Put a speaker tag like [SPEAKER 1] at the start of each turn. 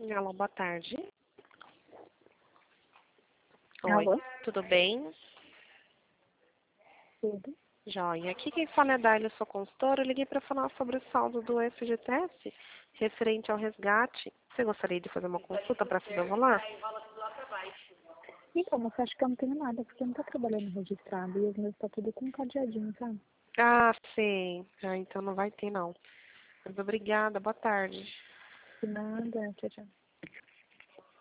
[SPEAKER 1] Alô, boa tarde.
[SPEAKER 2] Alô?
[SPEAKER 1] Oi, tudo bem?
[SPEAKER 2] Tudo.
[SPEAKER 1] Joia. Aqui quem fala é Daila, sou consultora. Eu liguei para falar sobre o saldo do FGTS referente ao resgate. Você gostaria de fazer uma consulta para saber o valor?
[SPEAKER 2] Então, moça, acho que eu não tenho nada, porque eu não tô trabalhando registrado e os meus tá tudo com cadeadinho, sabe?
[SPEAKER 1] Ah, sim. Ah, então não vai ter, não. Mas obrigada. Boa tarde.
[SPEAKER 2] De nada, tchau, tchau.